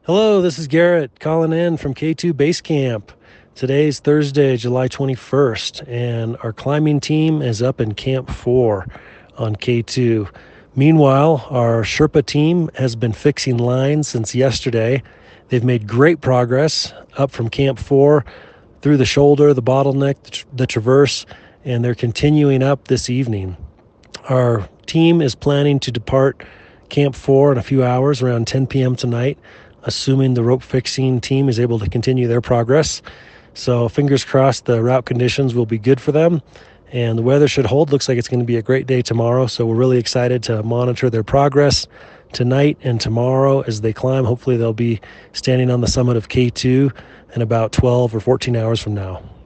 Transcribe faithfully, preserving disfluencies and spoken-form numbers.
Hello, this is Garrett calling in from K two Base Camp. Today's Thursday, July twenty-first, and our climbing team is up in Camp four on K two. Meanwhile, our Sherpa team has been fixing lines since yesterday. They've made great progress up from Camp four through the shoulder, the bottleneck, the, tr- the traverse, and they're continuing up this evening. Our team is planning to depart Camp four in a few hours, around ten p.m. tonight, assuming the rope fixing team is able to continue their progress. So fingers crossed the route conditions will be good for them and the weather should hold. Looks like it's going to be a great day tomorrow. So we're really excited to monitor their progress tonight and tomorrow as they climb. Hopefully they'll be standing on the summit of K two in about twelve or fourteen hours from now.